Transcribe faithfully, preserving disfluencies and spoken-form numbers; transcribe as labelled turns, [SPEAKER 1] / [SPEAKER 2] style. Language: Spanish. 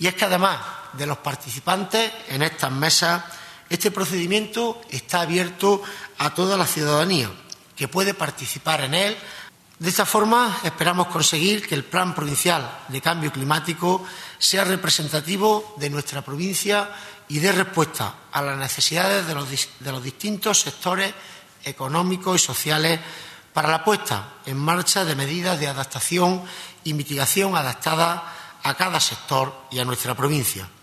[SPEAKER 1] Y es que además de los participantes en estas mesas, este procedimiento está abierto a toda la ciudadanía, que puede participar en él. De esta forma, esperamos conseguir que el Plan Provincial de Cambio Climático sea representativo de nuestra provincia y dé respuesta a las necesidades de los, de los distintos sectores económicos y sociales para la puesta en marcha de medidas de adaptación y mitigación adaptadas a cada sector y a nuestra provincia.